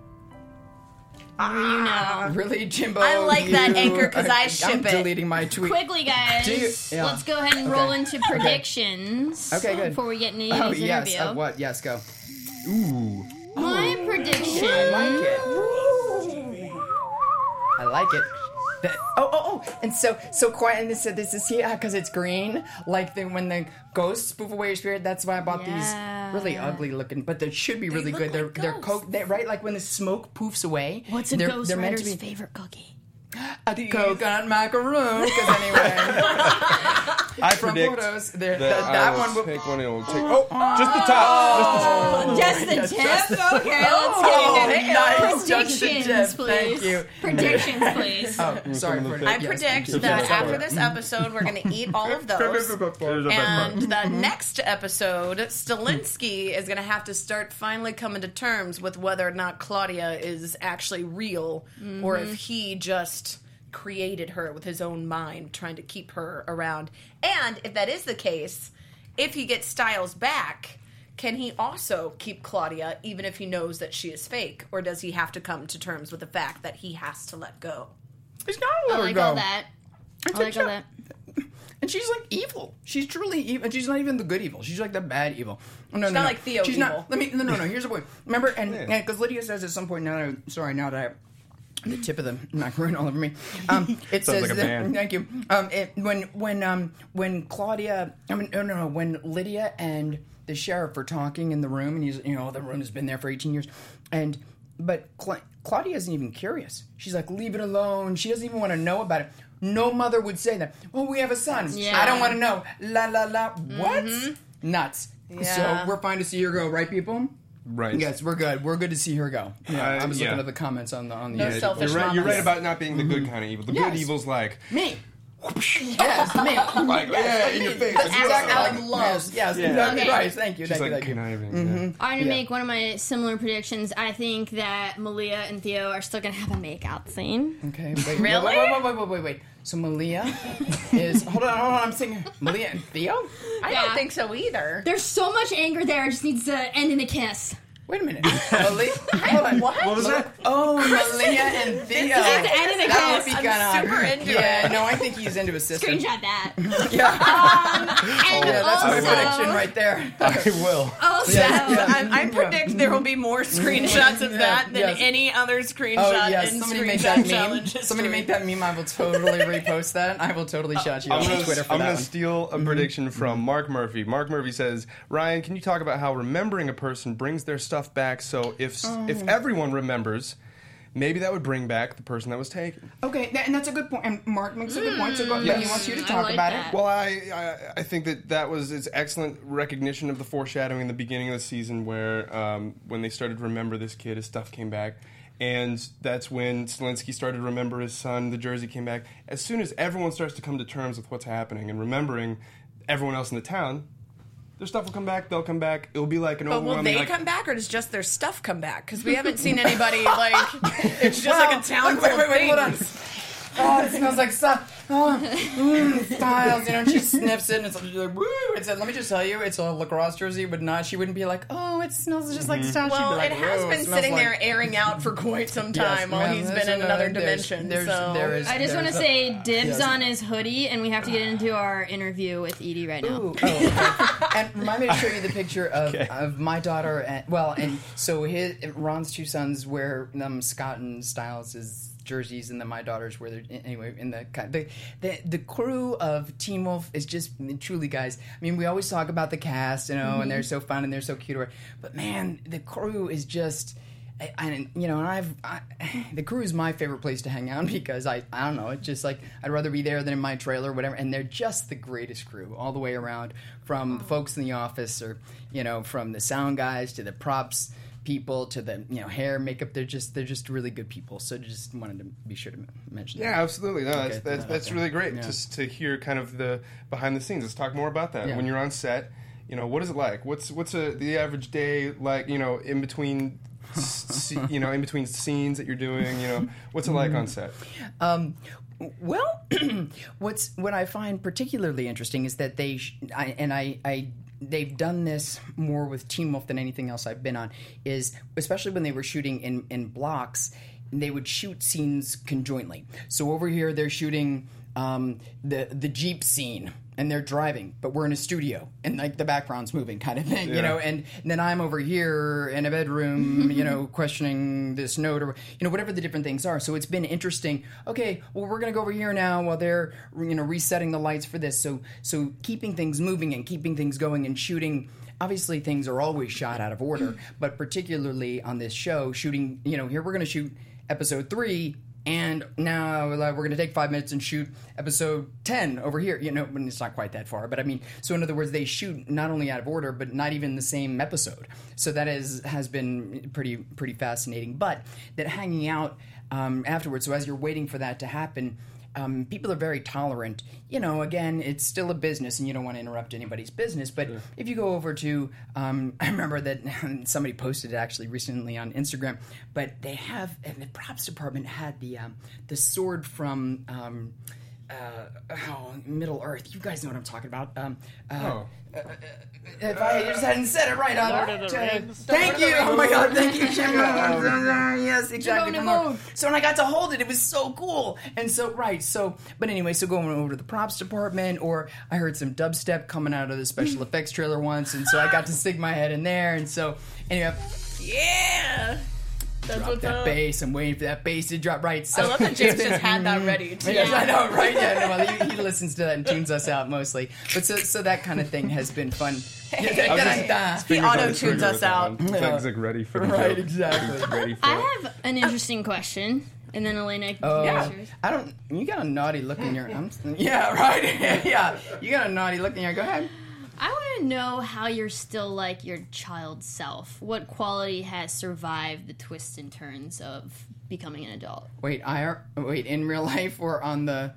you know. Really, Jimbo? I like that you- anchor 'cause I I'm ship it. deleting my tweet. Quickly, guys, Do you- yeah. let's go ahead and roll Okay. into predictions. Okay, good. Before we get into Oh Edie's yes. interview. Uh, what? Yes, go. Ooh. My prediction. I like it. I like it. That- oh, oh, oh! And so, so quiet. And this, this is here because it's green. Like the, when the ghosts spoof away your spirit. That's why I bought Yeah. these really ugly looking, but they should be really look good. They're like they're ghosts. co- they right like when the smoke poofs away. What's a they're, Ghost they're meant to Rider's be favorite cookie? a coconut macaroon. Because anyway, I from predict photos, there- that, that, I that will one will. take one and it will take. Oh, just the top. Just the yes, tip? just the- Okay, let's Oh, get into it. nice. Just the Predictions, tip. please. Thank you. Predictions, please. Oh, sorry. of the for- things. I yes, predict thank you. that Yes, after sorry. this episode, we're going to eat all of those. And the next episode, Stalinsky is going to have to start finally coming to terms with whether or not Claudia is actually real or if he just created her with his own mind, trying to keep her around. And if that is the case, if he gets Styles back, can he also keep Claudia even if he knows that she is fake? Or does he have to come to terms with the fact that he has to let go? He's got I to let her like go. all that. I like all that. And she's like evil. She's truly evil. And she's not even the good evil. She's like the bad evil. No, no, not no. like Theo she's evil. Not, let me. No, no, no. Here's the point. Remember, and Yeah. because Lydia says at some point. Now, that I, sorry, now that I. The tip of the macaroon all over me. Um, it Sounds says like a that, band. thank you. Um, it, when when um, when Claudia, I mean, no, no, no, when Lydia and the sheriff are talking in the room, and he's, you know, the room has been there for eighteen years, and but Cla- Claudia isn't even curious. She's like, leave it alone. She doesn't even want to know about it. No mother would say that. Oh, we have a son. Yeah. I don't want to know. La la la. What? Nuts. Yeah. So we're fine to see her go, right, people? Right. Yes, we're good. We're good to see her go. Yeah, Uh, I was yeah. looking at the comments on the on the. No uh, selfish You're right, you're mamas. right about not being the good kind of evil. The good Yes. evil's like, Me. Yes, me. Like, yeah, in your face. That's Like, exactly yeah. like love. Yes, Yeah. exactly Okay. right. Thank you. She's Thank you. like Thank you. conniving. Mm-hmm. Yeah. I'm gonna Yeah. make one of my similar predictions. I think that Malia and Theo are still gonna have a make-out scene. Okay. Wait, Really? Wait, wait, wait, wait, wait, wait. So Malia is. Hold on, hold on. I'm singing. Malia and Theo. I Yeah. don't think so either. There's so much anger there. It just needs to end in a kiss. Wait a minute. Malia. Hold on. What? What was that? Oh, Malia and Theo. It's the end of the That would kiss. be I'm kind super into Yeah, it. no, I think he's into his sister. Screenshot that. Yeah. Um, and Yeah, that's my also, prediction right there. I will. Also, Yeah, yeah. I, I predict there will be more screenshots of that than Yes. any other screenshot Oh yes, in somebody screenshot make that meme. challenge Somebody history. make that meme. I will totally repost that. I will totally shout you I'm out gonna, on Twitter for I'm that gonna one. steal a prediction from Mark Murphy. Mark Murphy says, Ryan, can you talk about how remembering a person brings their stuff back? So if if everyone remembers, maybe that would bring back the person that was taken. Okay, that, and that's a good point. And Mark makes a good point. So go, but he Yes. wants you to I talk like about that. it. Well, I, I I think that that was its excellent recognition of the foreshadowing in the beginning of the season, where um, when they started to remember this kid, his stuff came back, and that's when Zelensky started to remember his son. The jersey came back. As soon as everyone starts to come to terms with what's happening and remembering everyone else in the town, their stuff will come back. They'll come back. It'll be like an But will overwhelming. they like, come back, or does just their stuff come back? Because we haven't seen anybody like it's just Well, like a town wait, full wait, of wait, hold on. things. Oh, it smells like stuff. Oh, mm, Styles, you know, and she sniffs it, and it's like, woo! It's a, let me just tell you, it's a lacrosse jersey, but not. She wouldn't be like, oh, it smells just like Styles. She'd Well, be like, it has "Whoa, been smells sitting like-" there airing out for quite some Yes, time while ma'am, he's there's been in a- another there's- dimension. there's- so there is- I just want to there's a- say dibs Yes. on his hoodie, and we have to get into our interview with Edie right now. Ooh, oh, okay. And remind me to show you the picture of, Okay. of my daughter. And, well, and so his Ron's two sons wear um, Scott and Styles' jerseys, and then my daughters wear their anyway. In the the the, the crew of Teen Wolf is just truly, guys. I mean, we always talk about the cast, you know, Mm-hmm. and they're so fun and they're so cute, but man, the crew is just. I, I, you know, and I've I, the crew is my favorite place to hang out because I, I don't know, it's just like I'd rather be there than in my trailer, or whatever. And they're just the greatest crew all the way around, from the folks in the office, or you know, from the sound guys to the props people to the you know hair, makeup. They're just they're just really good people. So just wanted to be sure to mention that. Yeah, absolutely. No, that's Okay, that's, uh, that's okay. really great Yeah. just to hear kind of the behind the scenes. Let's talk more about that. Yeah. When you're on set, you know, what is it like? What's what's a, the average day like? You know, in between, s- you know, in between scenes that you're doing. You know, what's it like on set? Um, well, what's what I find particularly interesting is that they sh- I, and I, I they've done this more with Teen Wolf than anything else I've been on. Is especially when they were shooting in in blocks, they would shoot scenes conjointly. So over here they're shooting um, the the Jeep scene. And they're driving, but we're in a studio, and like the background's moving, kind of thing, you Yeah. know. And then I'm over here in a bedroom, you know, questioning this note, or you know, whatever the different things are. So it's been interesting. Okay, well, we're gonna go over here now while they're, you know, resetting the lights for this. So, so keeping things moving and keeping things going and shooting. Obviously, things are always shot out of order, but particularly on this show, shooting. You know, here we're gonna shoot episode three. And now uh, we're going to take five minutes and shoot episode ten over here. You know, when it's not quite that far, but I mean, so in other words, they shoot not only out of order, but not even the same episode. So that is has been pretty pretty fascinating. But that hanging out um, afterwards. So as you're waiting for that to happen. Um, people are very tolerant. You know, again, it's still a business, and you don't want to interrupt anybody's business. But yeah. if you go over to, um, I remember that somebody posted it actually recently on Instagram. But they have, and the props department had the um, the sword from um, uh, oh, Middle Earth. You guys know what I'm talking about. Um, uh, Oh. Uh, uh, if I just hadn't said it right on Lord of the uh, Rings. Thank you. Oh my God, thank you, Jim. Yes, exactly. Jim Come on. So when I got to hold it, it was so cool. And so right, so but anyway, so going over to the props department, or I heard some dubstep coming out of the special effects trailer once, and so I got to stick my head in there, and so anyway, yeah. That's Drop what's that up. bass. I'm waiting for that bass to drop right. So I love that James just had that ready. Too. Yes, I know, right? Yeah, no, well, he, he listens to that and tunes us out mostly. But so, so that kind of thing has been fun. He Fingers on the auto-tunes trigger us with that out. one. It's like, it's like ready for the Right, joke. exactly. It's ready for it. I have an interesting question, and then Elena. Oh, can yeah. answer yours. I don't. You got a naughty look in your. I'm, yeah, right. Yeah, you got a naughty look in your. Go ahead. I want to know how you're still like your child self. What quality has survived the twists and turns of becoming an adult? Wait, I are wait in real life or on the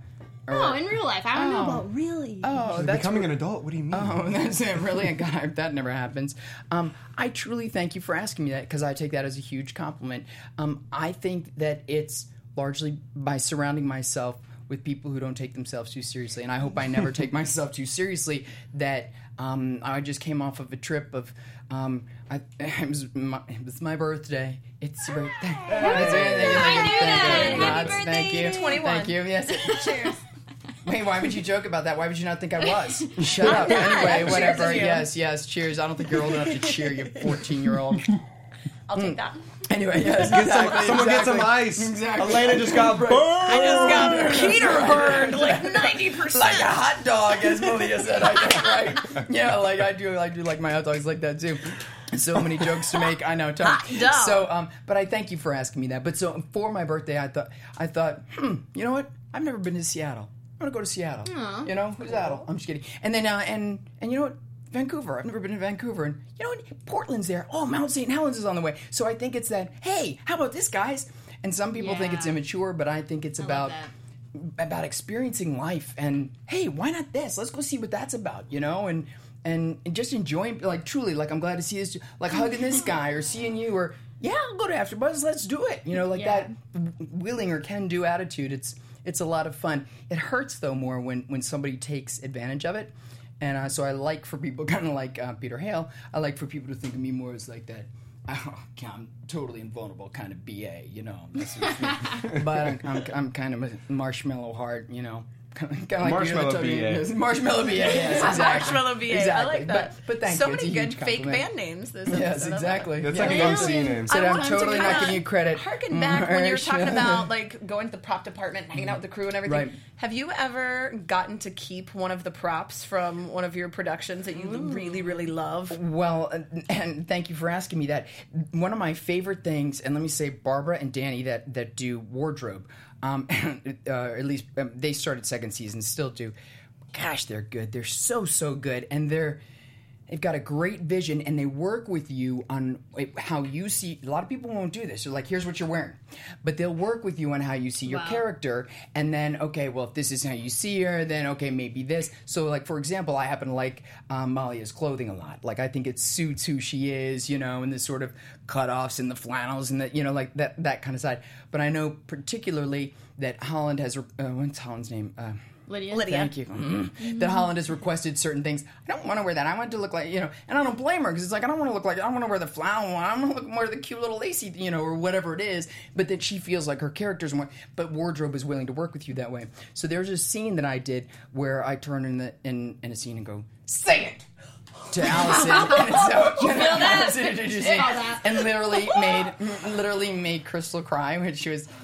Or, No, in real life. I don't know Oh. about really. oh, You're that's becoming an adult. What do you mean? Oh, that's it. Really? God, that never happens. Um, I truly thank you for asking me that because I take that as a huge compliment. Um, I think that it's largely by surrounding myself with people who don't take themselves too seriously, and I hope I never take myself too seriously. That um, I just came off of a trip of. Um, I, it, was my, it was my birthday. It's your birthday. Happy birthday. I knew that. Happy Thank birthday, you. twenty-one. Thank you. Yes. Cheers. Wait, why would you joke about that? Why would you not think I was? Shut up. not. Anyway, Cheers whatever. to you. Yes, yes. Cheers. I don't think you're old enough to cheer, you fourteen-year-old. I'll take that. Anyway, yes. Get some, exactly, someone get some exactly. ice. Exactly. Elena just got burned. I just got Peter burned like ninety percent. Like a hot dog, as Malia said, I think, right? Yeah, like I do. I do like my hot dogs like that too. So many jokes to make. I know, Tom. Hot dog. So, um, but I thank you for asking me that. But so for my birthday, I thought, I thought, hmm, you know what? I've never been to Seattle. I'm gonna go to Seattle. Aw. You know, Seattle. I'm just kidding. And then, uh, and and you know what? Vancouver. I've never been to Vancouver, and you know what? Portland's there. Oh, Mount Saint Helens is on the way. So I think it's that. Hey, how about this, guys? And some people think Yeah. it's immature, but I think it's I love about that. about experiencing life. And hey, why not this? Let's go see what that's about. You know, and and, and just enjoying. Like truly, like I'm glad to see this. Like hugging this guy or seeing you or yeah, I'll go to AfterBuzz. Let's do it. You know, like Yeah. that willing or can-do attitude. It's it's a lot of fun. It hurts though more when when somebody takes advantage of it. And uh, so I like for people, kind of like uh, Peter Hale, I like for people to think of me more as like that, oh, I'm totally invulnerable kind of B A, you know. This is me. But I'm, I'm, I'm kind of a marshmallow heart, you know. Kind of like Marshmallow you know, B A. yes, Marshmallow B A, yes, exactly. Marshmallow B A. Exactly. I like that. But, but thank so you. It's a many good huge fake compliment. band names. This Yes, episode. I love exactly. it. That's Yeah. like an M C name. So I I'm wanted to totally not kinda giving you credit. Harken back when you were talking Marshmallow. about like going to the prop department, and hanging out with the crew, and everything. Right. Have you ever gotten to keep one of the props from one of your productions that you really, really love? Well, and, and thank you for asking me that. One of my favorite things, and let me say Barbara and Danny that, that do wardrobe, um, uh, at least um, they started second season, still do. Gosh, they're good. They're so, so good. And they're, they've got a great vision, and they work with you on how you see. A lot of people won't do this. They're like, here's what you're wearing. But they'll work with you on how you see your Wow. character. And then, okay, well, if this is how you see her, then, okay, maybe this. So, like, for example, I happen to like um, Malia's clothing a lot. Like, I think it suits who she is, you know, and the sort of cutoffs and the flannels and the, you know, like that, that kind of side. But I know particularly that Holland has, uh, what's Holland's name? Uh, Lydia. Lydia. Thank you. Mm-hmm. That Holland has requested certain things. I don't want to wear that. I want to look like, you know, and I don't blame her because it's like, I don't want to look like, I don't want to wear the flannel one. I want to look more the cute little lacy, you know, or whatever it is. But that she feels like her character's more, but wardrobe is willing to work with you that way. So there's a scene that I did where I turn in the in, in a scene and go, say it! To Allison, and so you feel that? Allison introduced me, and literally made literally made Crystal cry, which she was.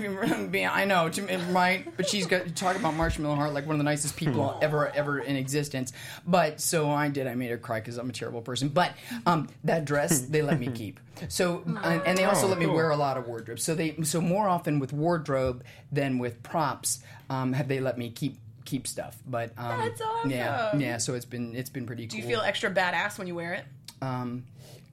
I know, to, right? But she's got to talk about Marshmallow Heart like one of the nicest people ever, ever in existence. But so I did. I made her cry because I'm a terrible person. But um, that dress they let me keep. So and, and they also Oh, let me cool. wear a lot of wardrobe. So they so more often with wardrobe than with props um, have they let me keep. keep stuff, but um, That's awesome. yeah, yeah. So it's been it's been pretty Do cool. you feel extra badass when you wear it? Um,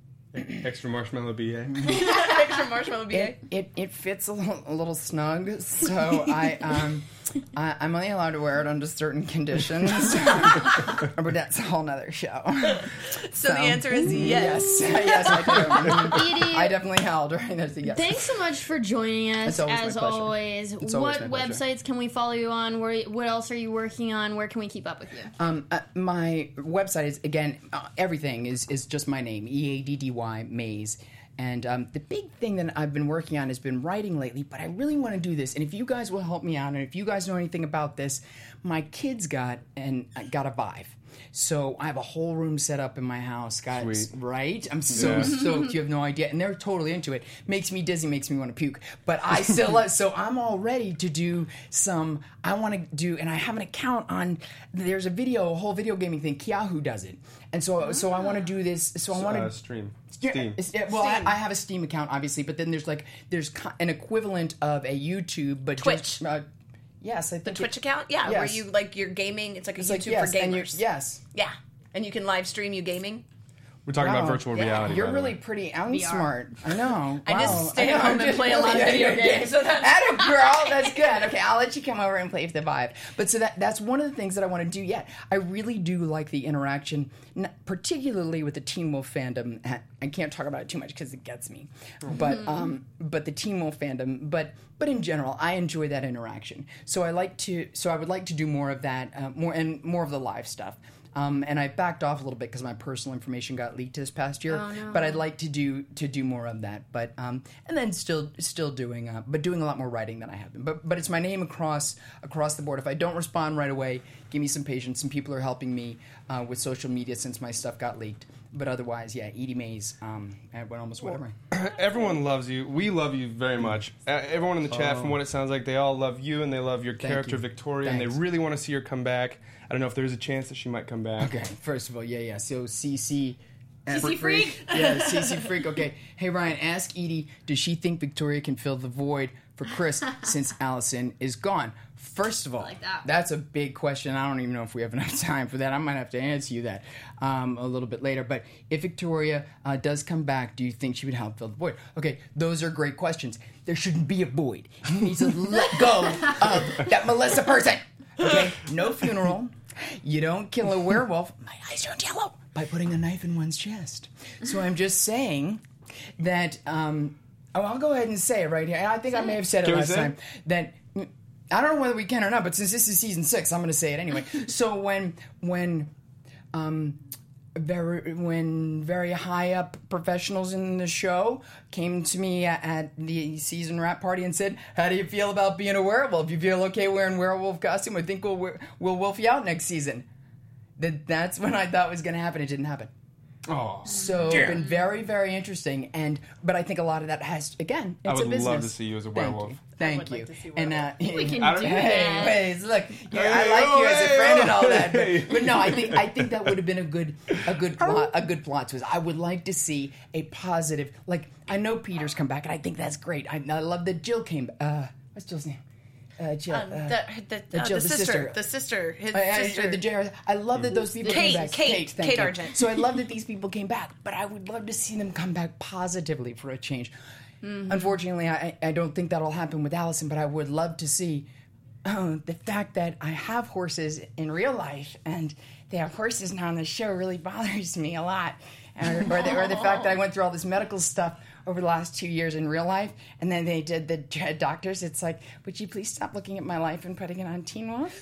Extra marshmallow B A. Extra marshmallow B A. it, it it fits a little, a little snug, so I um I, I'm only allowed to wear it under certain conditions. But that's a whole nother show. So, the answer is yes. Yes, yes, I do. Edie, I definitely held right. That's a yes. thanks so much for joining us. It's always my as pleasure. always, It's always what my pleasure. websites can we follow you on? Where, what else are you working on? Where can we keep up with you? Um, uh, my website is again uh, everything is is just my name, E A D D Y Mays. And um, the big thing that I've been working on has been writing lately, but I really want to do this. And if you guys will help me out, and if you guys know anything about this, my kids got and uh, got a Vive. So I have a whole room set up in my house, guys. Sweet. Right? I'm so Yeah. stoked. You have no idea, and they're totally into it. Makes me dizzy, makes me want to puke. But I still, so I'm all ready to do some. I want to do, and I have an account on. There's a video, a whole video gaming thing. Kiahu does it, and so so I want to do this. So I want to Uh, stream. yeah, Steam. it's- yeah, well, I, I have a Steam account, obviously, but then there's like there's co- an equivalent of a YouTube, but Twitch. Just, uh, yes, I The think Twitch it- account? Yeah, where Yes. you, like, you're gaming. It's like a It's YouTube like, yes, for and you're- gamers. yes. Yeah. And you can live stream you gaming. We're talking Wow. about virtual Yeah, reality. You're by the really way. pretty out V R. smart. I know. I Wow. just stay I at know. home and play a lot of Yeah, video yeah, games. yeah. Atta girl, that's good. Okay, I'll let you come over and play with the vibe. But so that that's one of the things that I want to do yet. I really do like the interaction, n- particularly with the Teen Wolf fandom. I can't talk about it too much because it gets me. But um, but the Teen Wolf fandom, but but in general, I enjoy that interaction. So I like to. So I would like to do more of that, uh, more and more of the live stuff. Um, and I backed off a little bit because my personal information got leaked this past year. Oh, no. But I'd like to do to do more of that. But um, and then still still doing uh, but doing a lot more writing than I have been. But but it's my name across across the board. If I don't respond right away, give me some patience. Some people are helping me uh, with social media since my stuff got leaked. But otherwise, yeah, Edie Mays. Um, at what almost whatever. Everyone loves you. We love you very much. Uh, everyone in the chat, from what it sounds like, they all love you and they love your Thank character you. Victoria, Thanks. and they really want to see her come back. I don't know if there's a chance that she might come back. Okay, first of all, yeah, yeah. So C C. C C Freak? Yeah, C C Freak. Okay. Hey, Ryan, ask Edie, does she think Victoria can fill the void for Chris since Allison is gone? First of all, like that. that's a big question. I don't even know if we have enough time for that. I might have to answer you that um, a little bit later. But if Victoria uh, does come back, do you think she would help fill the void? Okay, those are great questions. There shouldn't be a void. You need to let go of that Melissa person. Okay? No funeral. You don't kill a werewolf. My eyes turned yellow. By putting a knife in one's chest. So I'm just saying that. Um, oh, I'll go ahead and say it right here. I think I may have said it Can we last say time. it? That I don't know whether we can or not, but since this is season six, I'm going to say it anyway. So when when um, very when very high up professionals in the show came to me at, at the season wrap party and said, "How do you feel about being a werewolf? You feel okay wearing werewolf costume? I think we'll we'll wolf you out next season." That that's when I thought was going to happen. It didn't happen. Oh, So it's been very, very interesting, and but I think a lot of that has again. It's I would a business. love to see you as a werewolf. Thank you. would Thank like to see you. And uh, We can I don't- do hey, that. ways, look, yeah, I Hey, like oh, you as a hey, friend oh, and all that, hey. but, but no, I think I think that would have been a good a good plot a good plot twist. I would like to see a positive. Like I know Peter's come back, and I think that's great. I, I love that Jill came. Uh, what's Jill's name? Uh, Jill. Um, uh, the, the, the uh, Jill, the, the sister, sister. the sister, his I, I, sister. the J R. I love that those people Kate, came back. Kate, thank Kate you. Argent. So I love that these people came back, but I would love to see them come back positively for a change. Mm-hmm. Unfortunately, I, I don't think that'll happen with Allison, but I would love to see uh, the fact that I have horses in real life and they have horses now on the show really bothers me a lot. Or, or, the, or the fact that I went through all this medical stuff over the last two years in real life, and then they did the doctors. It's like, would you please stop looking at my life and putting it on Teen Wolf?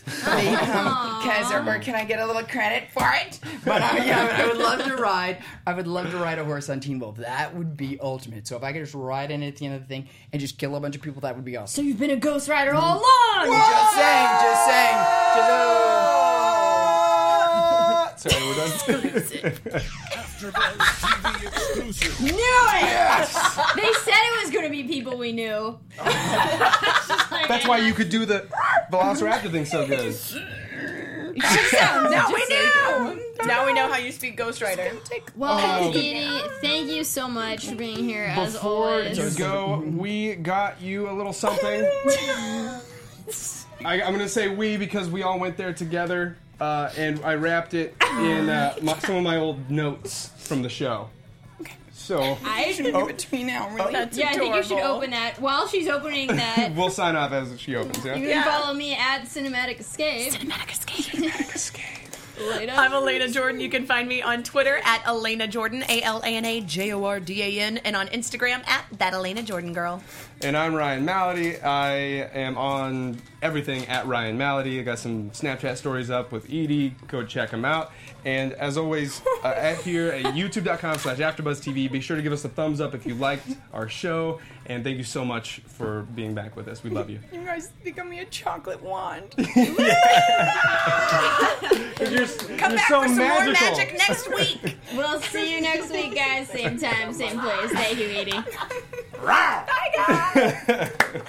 Because, um, or, or can I get a little credit for it? But uh, yeah, I would love to ride. I would love to ride a horse on Teen Wolf. That would be ultimate. So if I could just ride in at the end of the thing and just kill a bunch of people, that would be awesome. So you've been a Ghost Rider all along! Just saying, just saying, just oh. Sorry, we're done. Knew it! They said it was going to be people we knew. That's why you could do the Velociraptor thing so good. Now we know. Now we know how you speak Ghost Rider. Well, Edie, thank you so much for being here as Before always. you go, we got you a little something. I, I'm going to say we because we all went there together, uh, and I wrapped it in uh, my, some of my old notes from the show. So I Give it to me now, really. That's yeah, I think you should adorable. open that. While she's opening that, we'll sign off as she opens. Yeah. you can follow me at Cinematic Escape. Cinematic Escape. Later. I'm Elena Jordan. You can find me on Twitter at Elena Jordan, A L A N A J O R D A N, and on Instagram at That Elena Jordan Girl. And I'm Ryan Malady. I am on everything at Ryan Malady. I got some Snapchat stories up with Edie. Go check them out. And as always, uh, at here at youtube.com slash AfterBuzzTV. Be sure to give us a thumbs up if you liked our show. And thank you so much for being back with us. We love you. You guys think I'm a chocolate wand. You're, Come you're back so for some magical. more magic next week. We'll see you next week, guys. Same time, same place. Thank you, Edie. Bye, guys.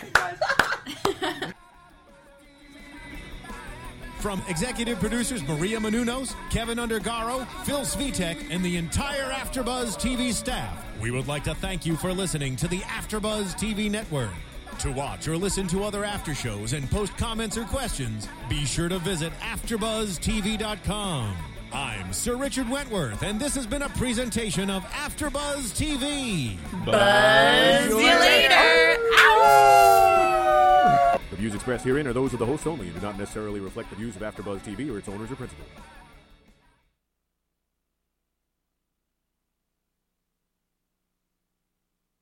From executive producers Maria Menounos, Kevin Undergaro, Phil Svitek, and the entire AfterBuzz T V staff, we would like to thank you for listening to the AfterBuzz T V network. To watch or listen to other after shows and post comments or questions, be sure to visit after buzz t v dot com. I'm Sir Richard Wentworth, and this has been a presentation of AfterBuzz T V. Buzz you later. Ow! The views expressed herein are those of the host only and do not necessarily reflect the views of AfterBuzz T V or its owners or principals.